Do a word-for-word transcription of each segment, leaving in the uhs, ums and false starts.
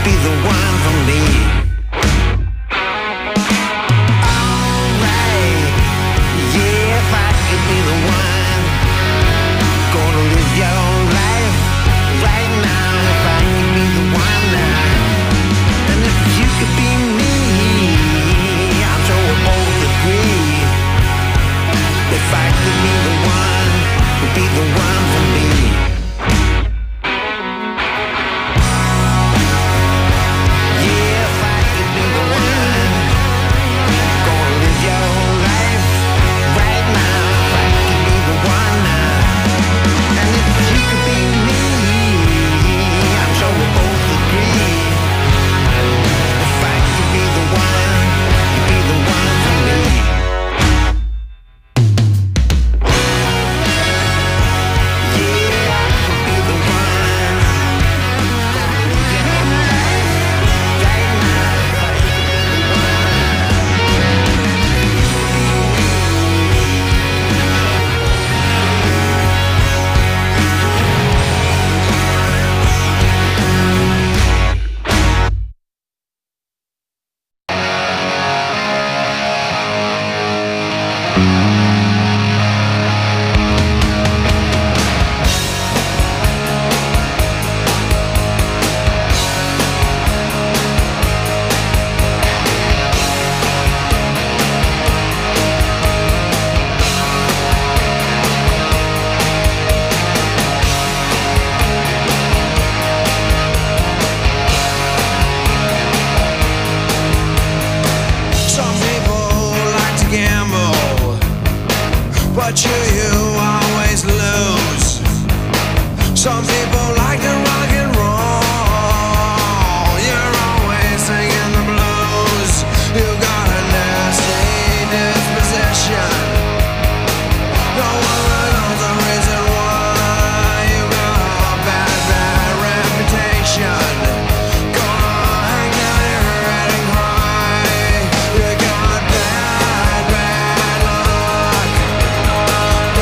be the one for me. Alright, yeah, if I could be the one, gonna live your life right now. If I could be the one now, and if you could be me, I'm sure we'll both agree. If I could be the one, would be the one for me. But you, you always lose. Some people like to rock and roll. You're always singing the blues. You got a nasty disposition. No one knows the reason why. You got a bad, bad reputation. Gonna hang down your head and cry. You got bad, bad luck.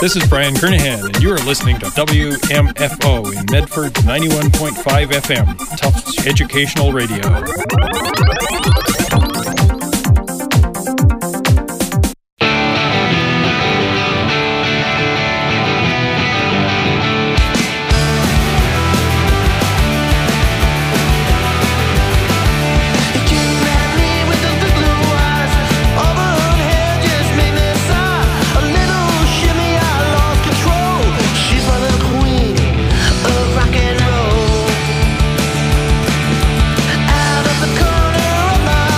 This is Brian Kernahan, and you are listening to W M F O in Medford ninety-one point five F M, Tufts Educational Radio. Out of the corner of my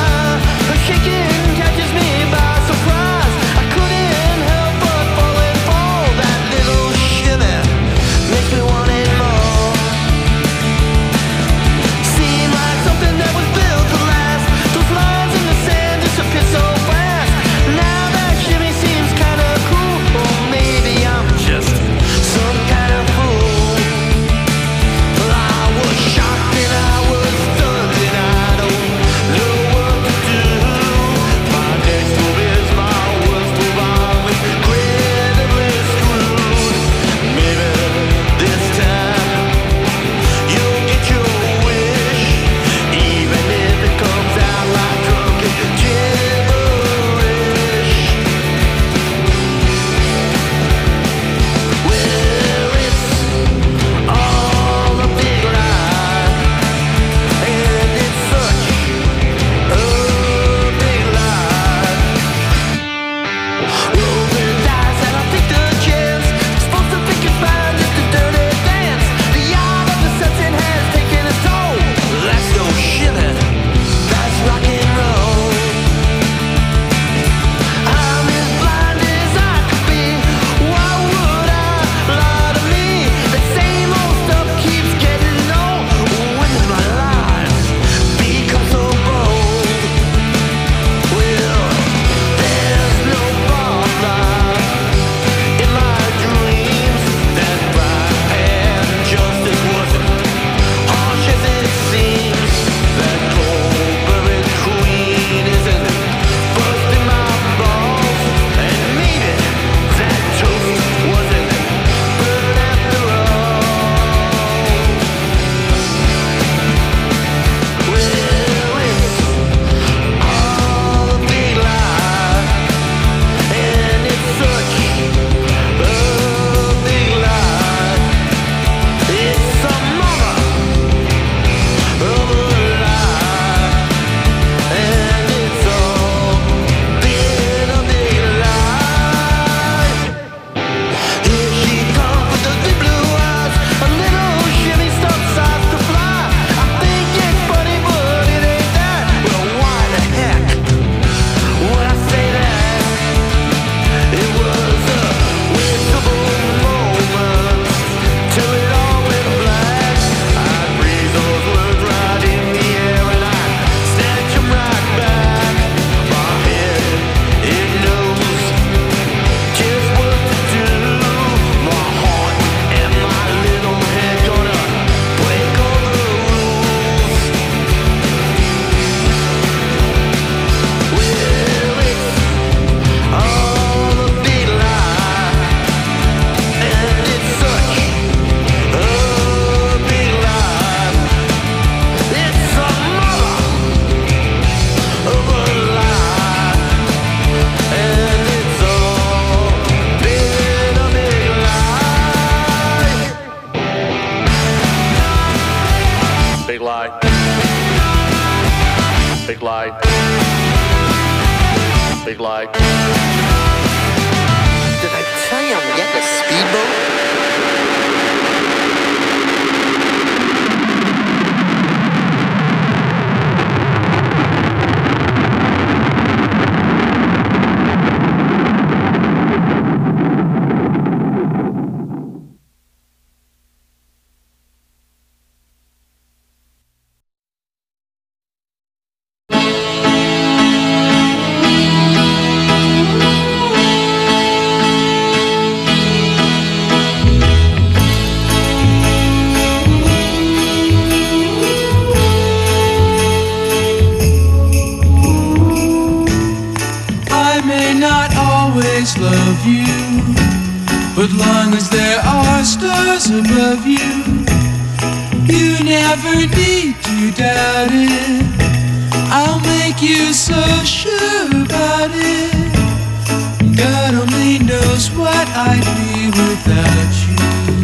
But long as there are stars above you, you never need to doubt it. I'll make you so sure about it. God only knows what I'd be without you.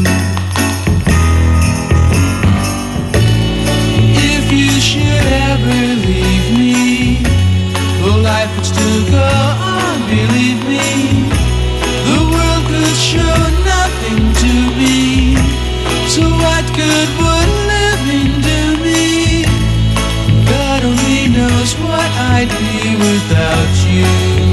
If you should ever leave me, well, life would still go on, believe me. The world could show nothing to me, so what good would living do me? God only knows what I'd be without you.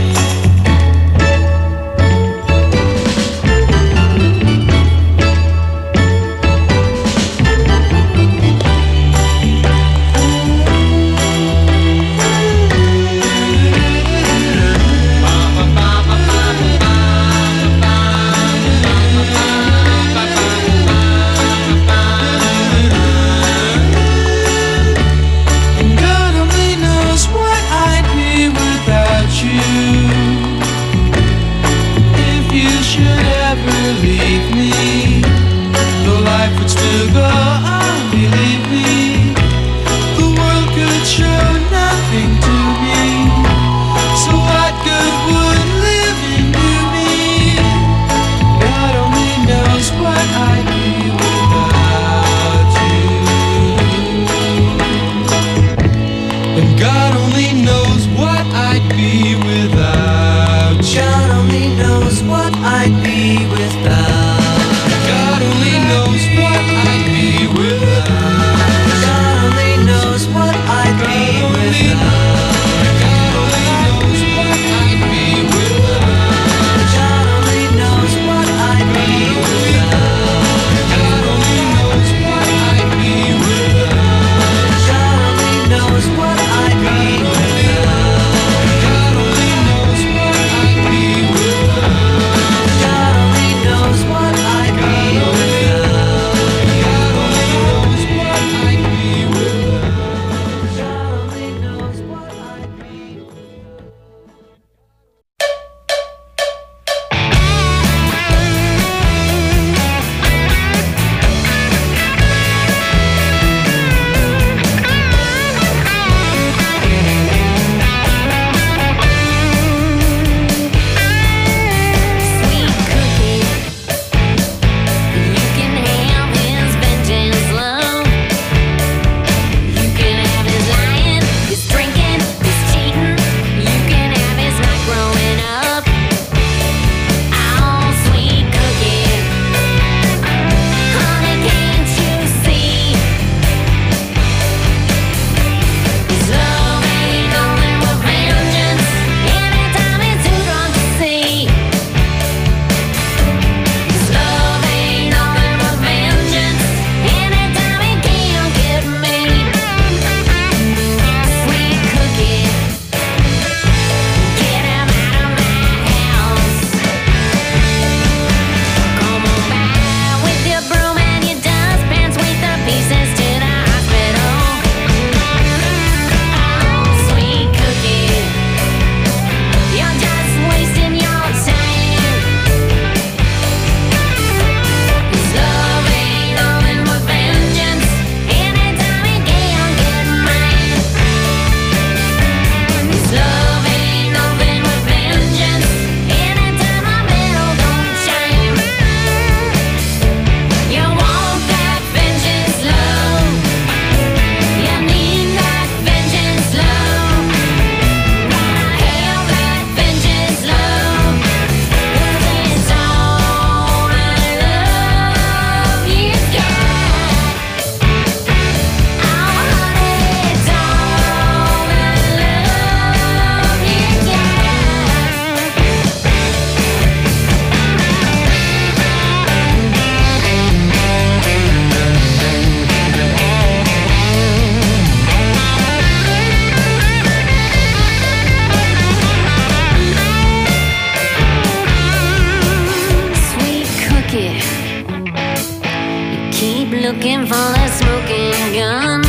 looking for that smoking gun.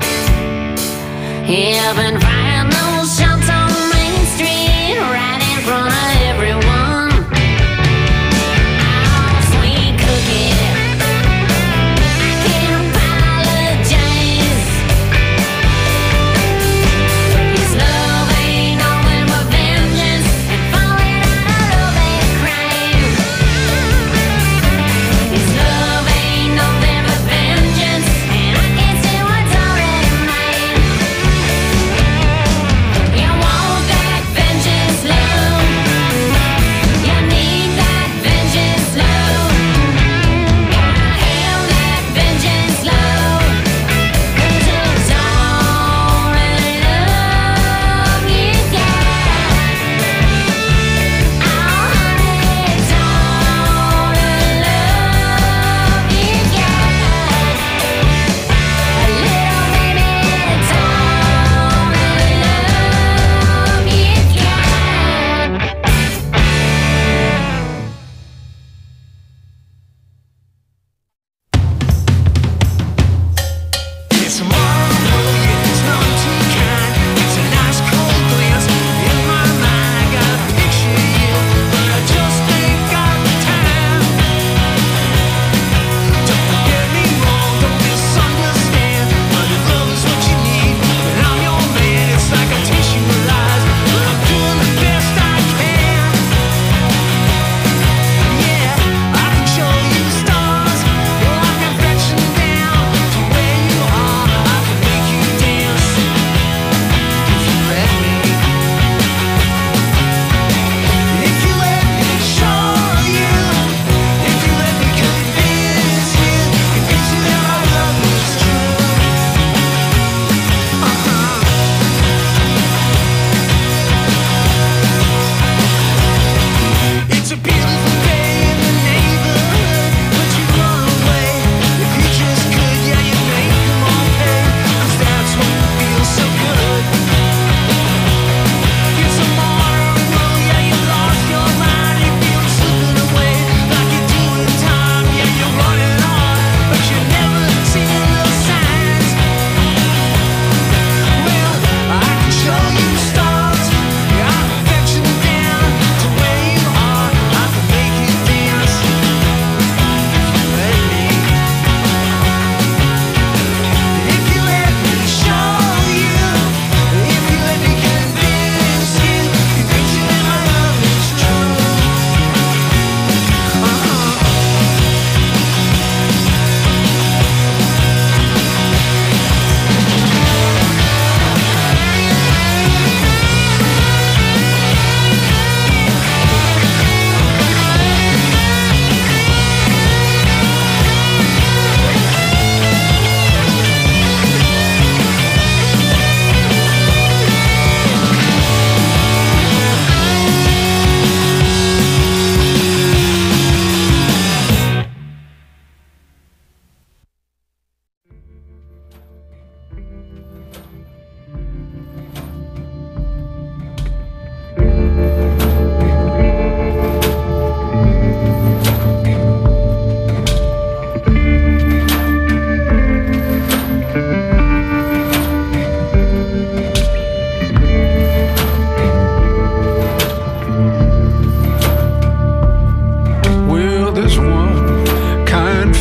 Heaven find those shots on Main Street, right in front of everyone. I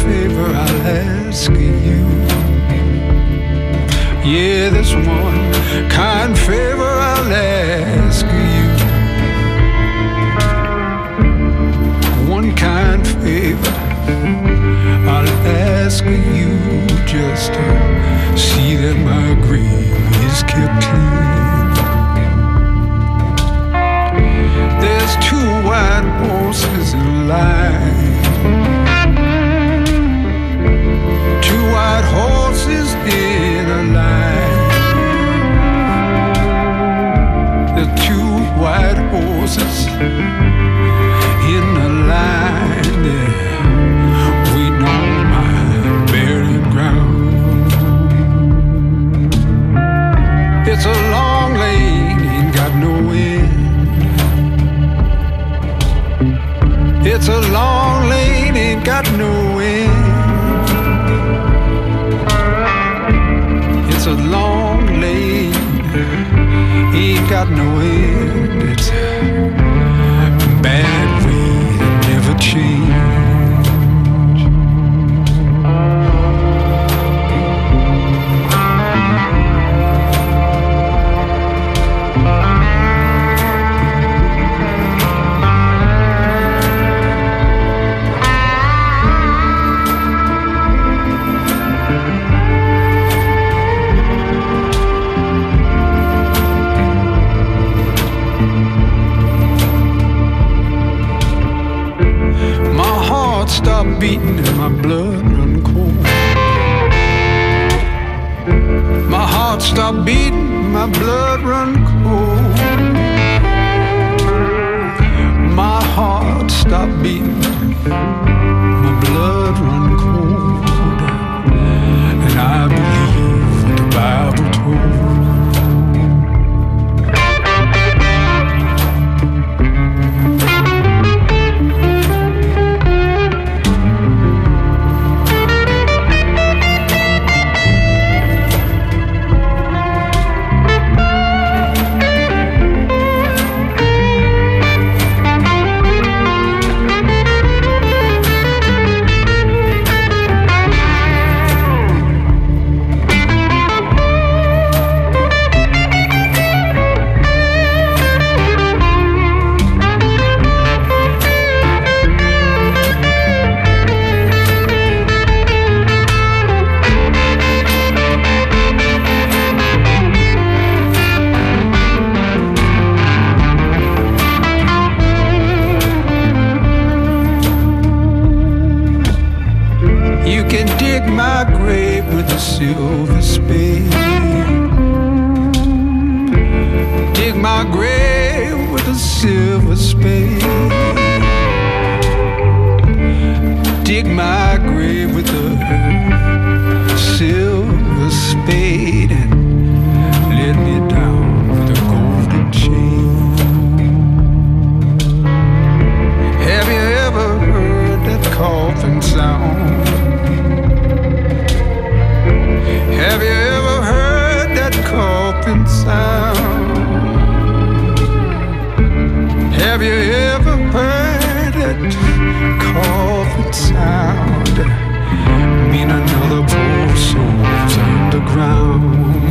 favor I'll ask you. Yeah, there's one kind favor I'll ask you. One kind favor I'll ask you, just to see that my grave is kept clean. There's two white horses in line, two white horses in a line. The two white horses in a line there, waiting on my burial ground. It's a long lane, ain't got no end. It's a long lane, ain't got no end. It's a long lane, ain't got no end. It's a bad way to never change. Stop beating and my blood run cold. My heart stopped beating, my blood run cold. My heart stopped beating, my blood run cold. And I believe what the Bible told. Silver spade, dig my grave with a silver spade, dig my grave with a silver spade, and let me down with a golden chain. Have you ever heard that coffin sound? Have you ever heard that coffin sound? Have you ever heard that coffin sound? Mean another poor soul's underground.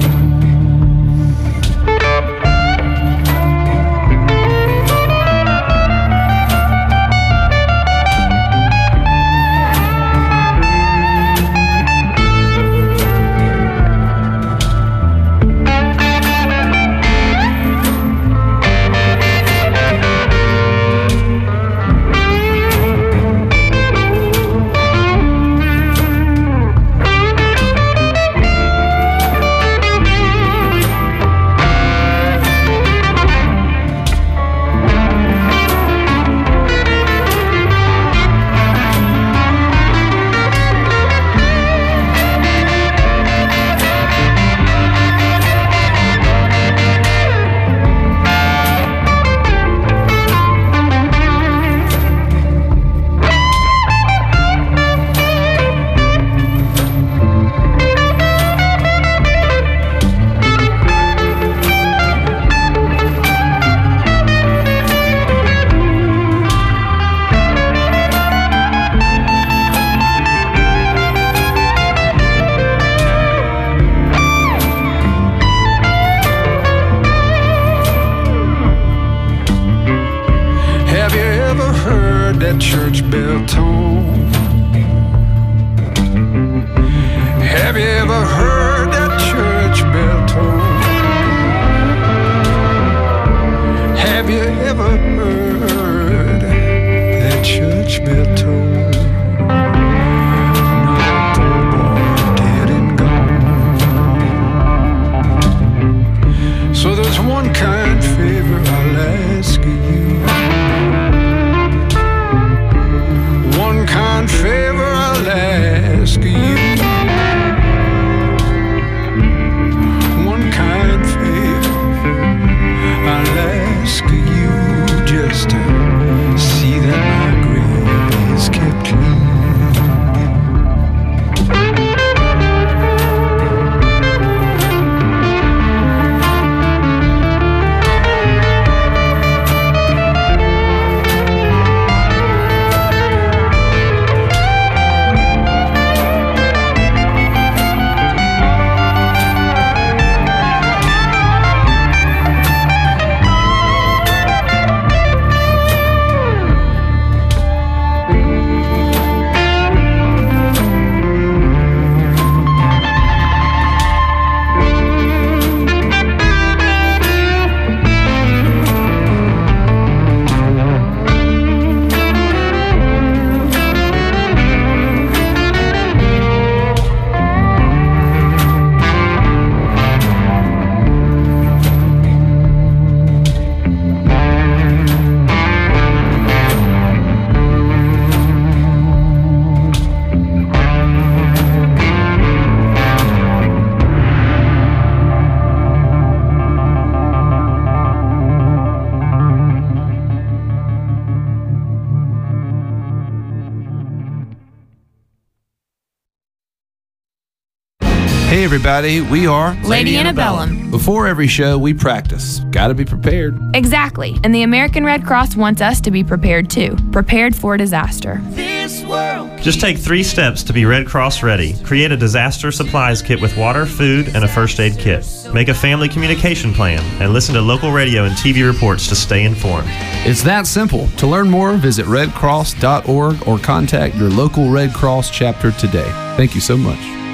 Hey everybody, we are Lady Antebellum. Before every show, we practice. Gotta be prepared. Exactly. And the American Red Cross wants us to be prepared too. Prepared for disaster. This world. Just take three steps to be Red Cross ready. Create a disaster supplies kit with water, food, and a first aid kit. Make a family communication plan and listen to local radio and T V reports to stay informed. It's that simple. To learn more, visit red cross dot org or contact your local Red Cross chapter today. Thank you so much.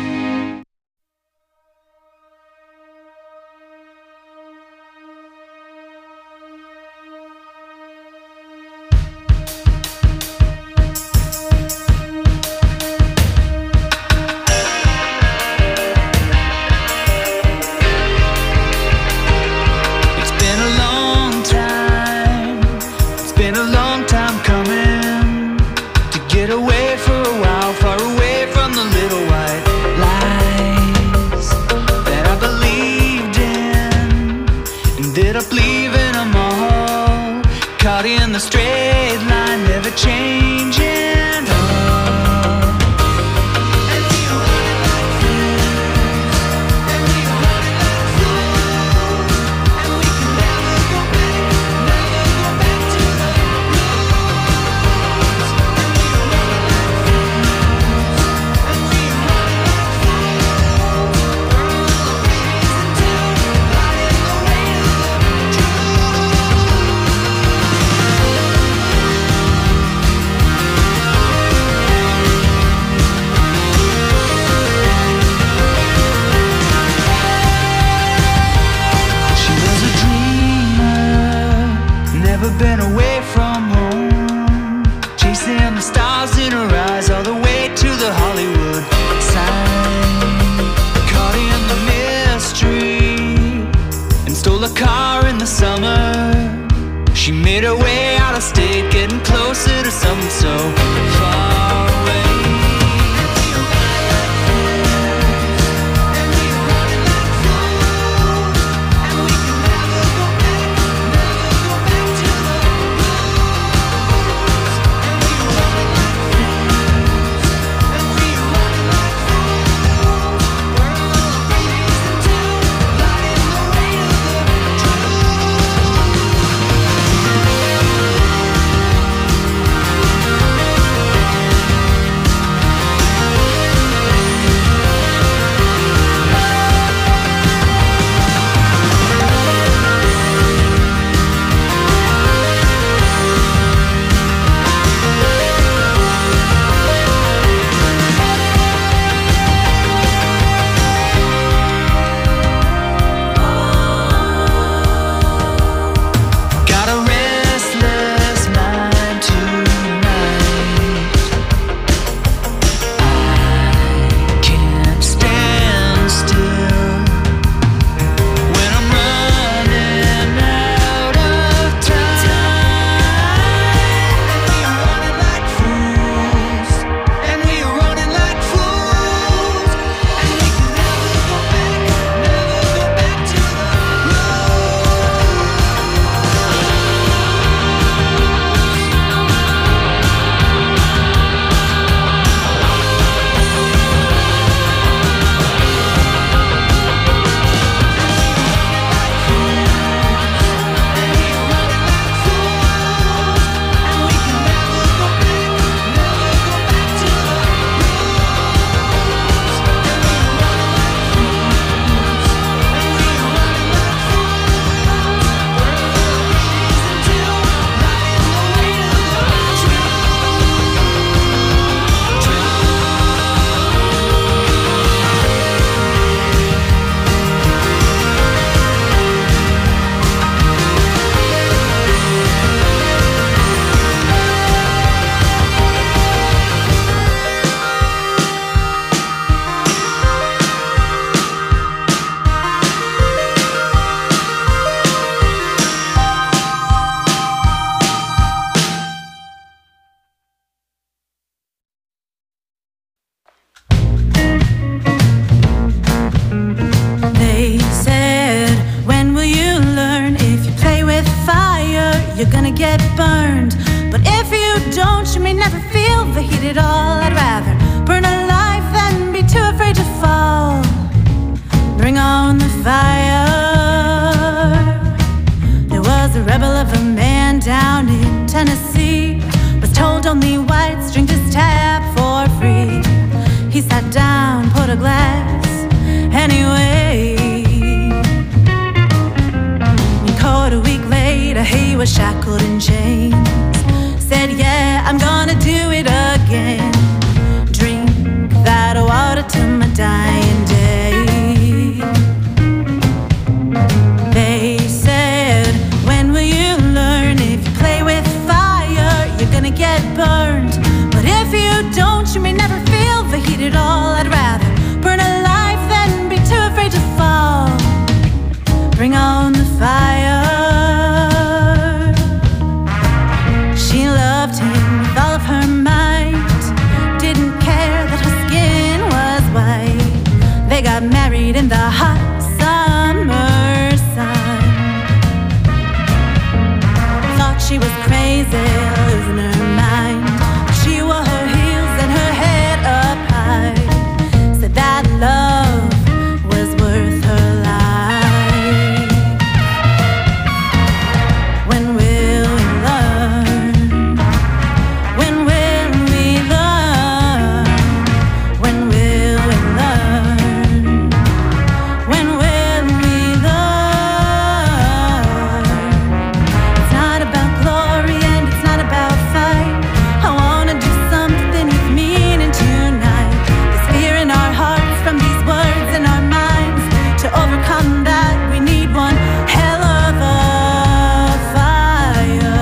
you're gonna get burned. But if you don't, you may never feel the heat at all. I'd rather burn alive than be too afraid to fall. sat down, put a glass anyway. And caught a week later, he was shackled in chains. Said, yeah, I'm gonna do it again. Drink that water till my dying day. They said, when will you learn? If you play with fire, you're gonna get burned. But if you don't, you may never feel the heat at all. I'd rather burn alive than be too afraid to fall. Bring on the fire. She loved him with all of her might. Didn't care that her skin was white. They got married in the hot summer sun. Thought she was crazy, losing her mind. She wore her heels and her head up high. Said that love was worth her life. When will we learn? When will we learn? When will we learn? When will we learn? It's not about glory and it's not about fight. I wanna do something with meaning tonight. There's fear in our hearts from these words in our minds. To overcome that, we need one hell of a fire.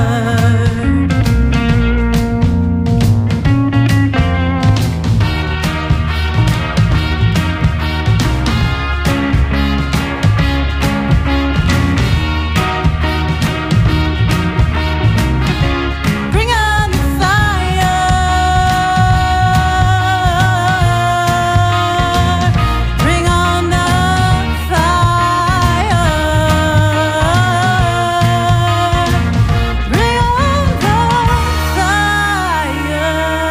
Bring on the fire. Bring on the fire. Bring on the fire.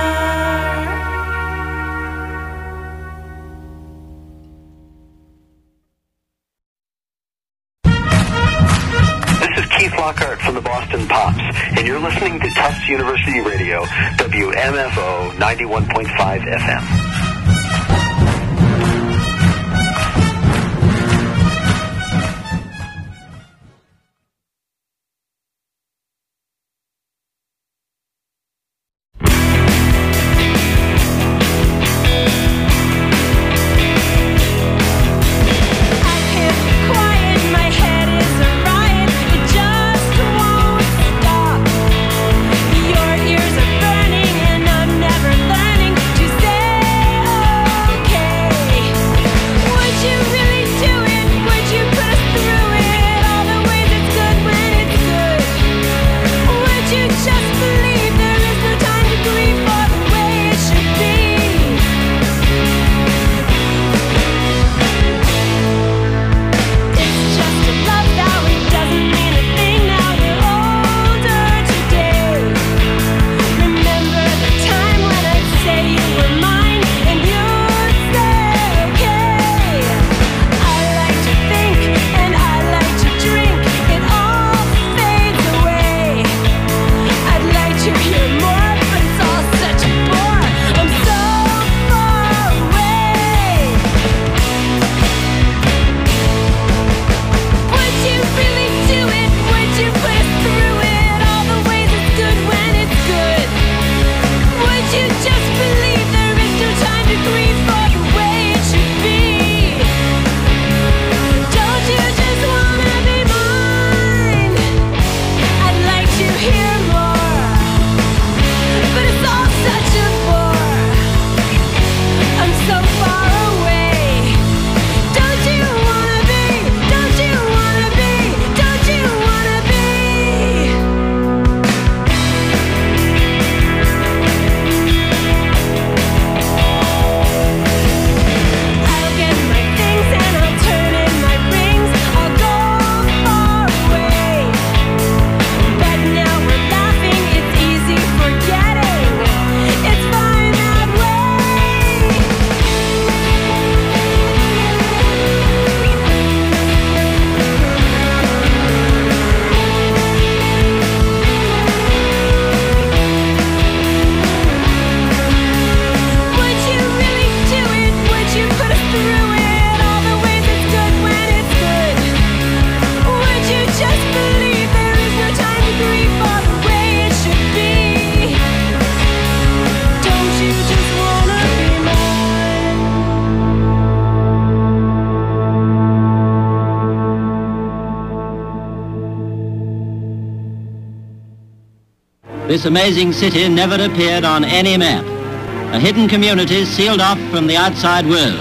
This is Keith Lockhart from the Boston Pops, and you're listening to Tufts University Radio, W M F O ninety-one point five F M. I can't be quiet, my head is a riot. It just won't stop. Your ears are burning and I'm never learning to say This amazing city never appeared on any map. A hidden community sealed off from the outside world.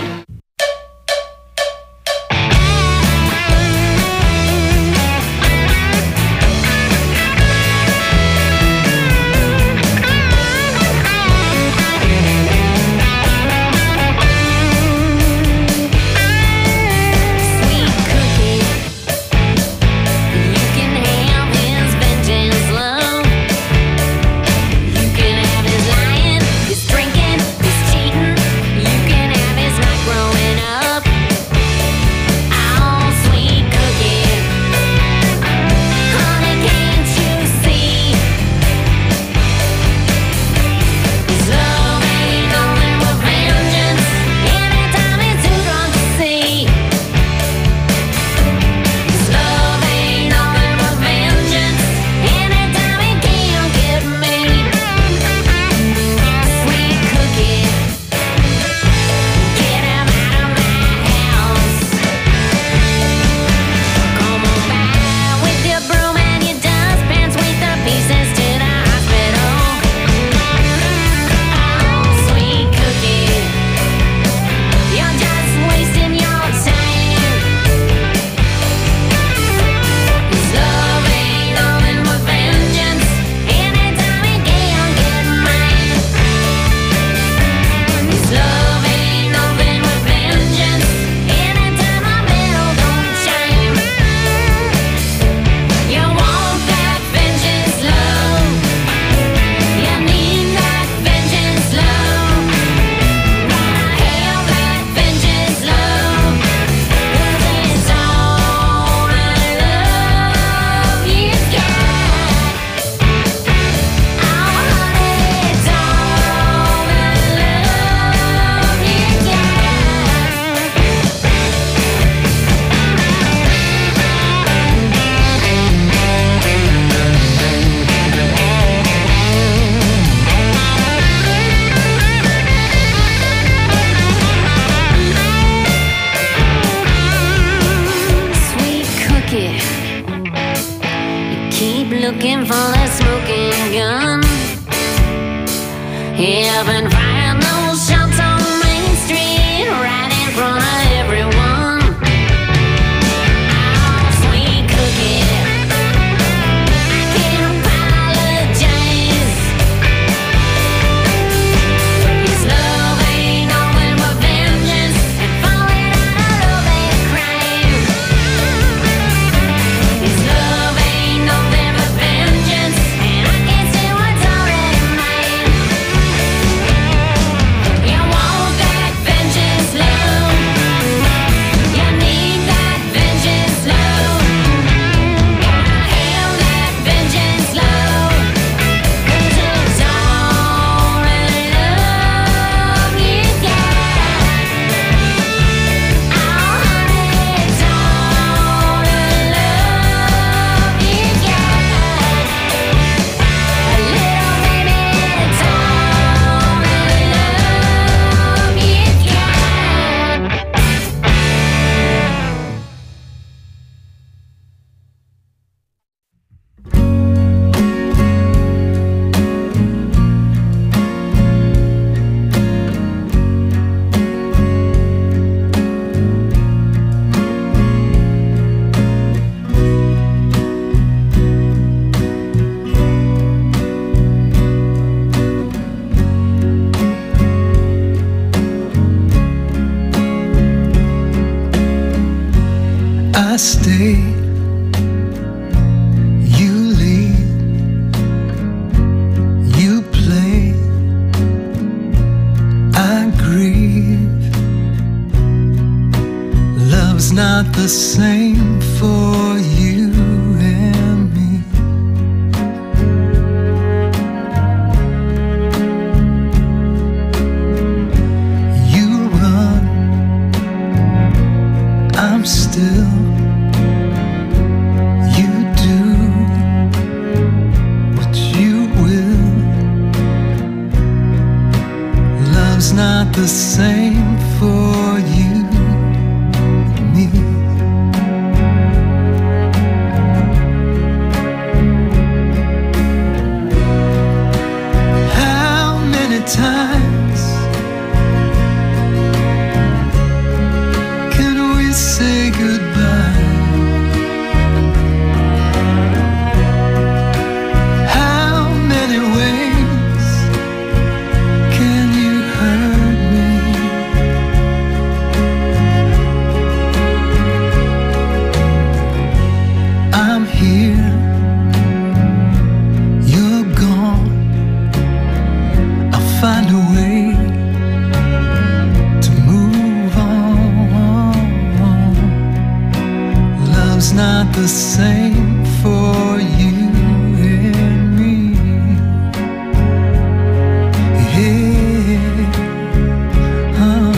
looking for that smoking gun. Heaven find those shops on Main Street, right in front of everyone. Oh, sweet cookie, I can't apologize. His love ain't nothing but vengeance and falling out of that crime. His love ain't nothing but vengeance, and I can't see what's already mine. You want that vengeance love, you need that vengeance love, gotta have that vengeance love, 'cause it's all the love you got. Oh honey, it's all the love you got. A little baby, it's all the love you got. I stay, you lead, you play, I grieve. Love's not the same for you and me. You run, I'm still. You do what you will. Love's not the same for you and me. not the same for you and me. Yeah. Uh-uh.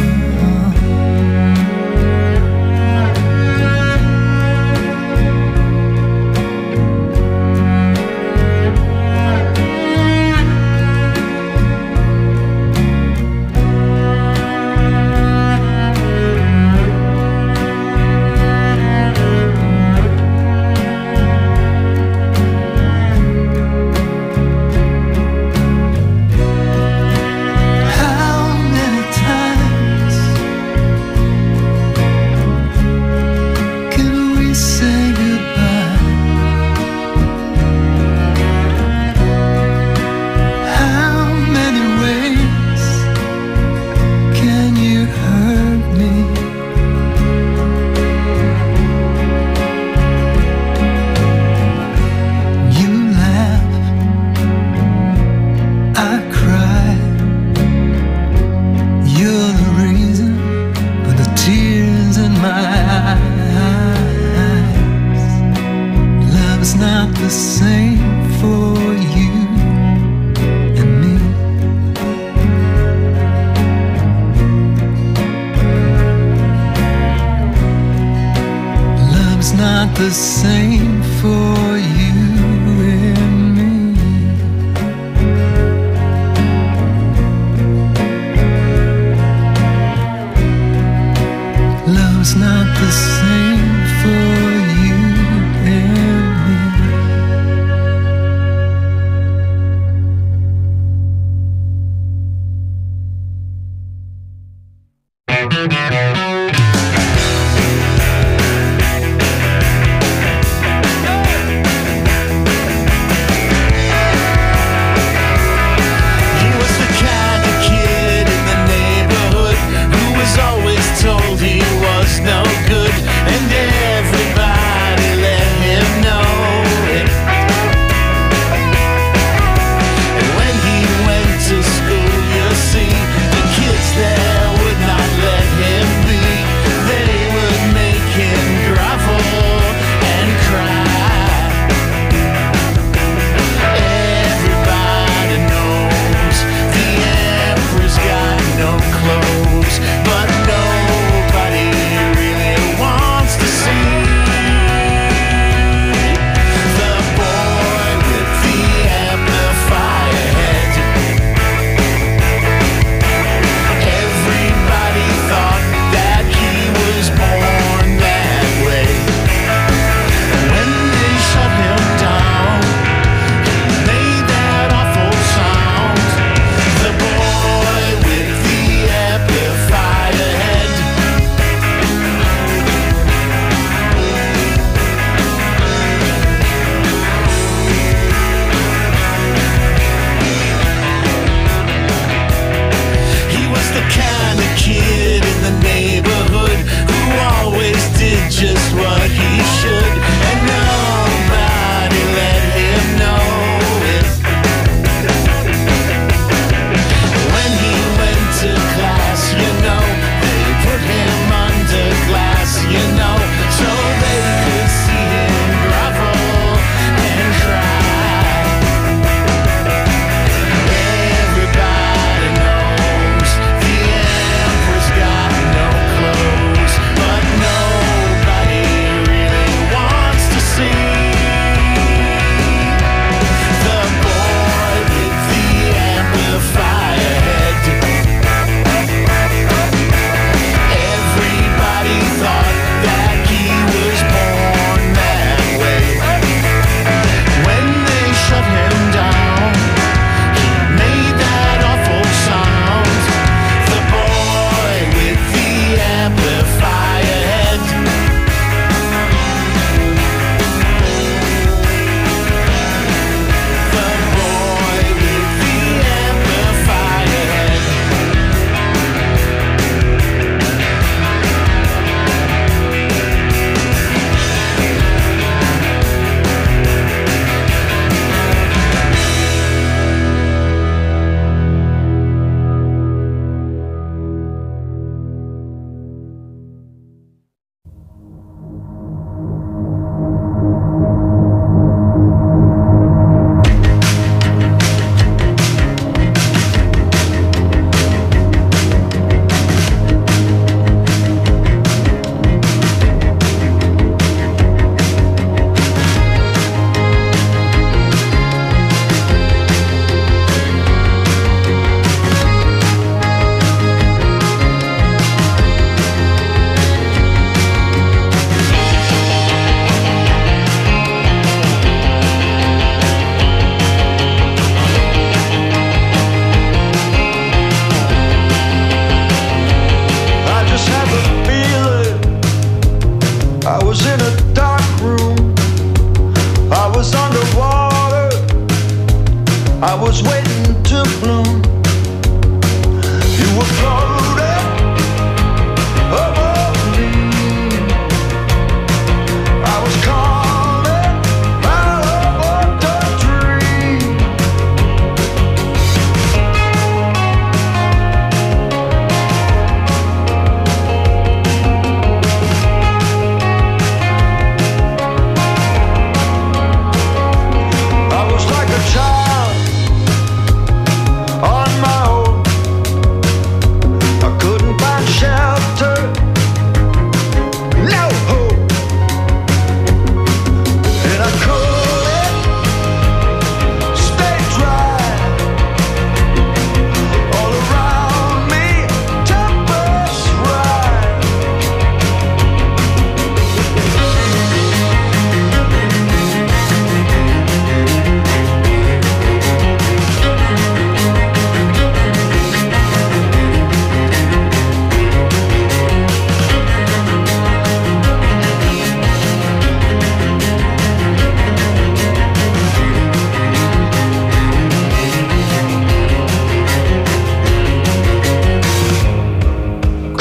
The same for you and me. Love's not the same for you and me.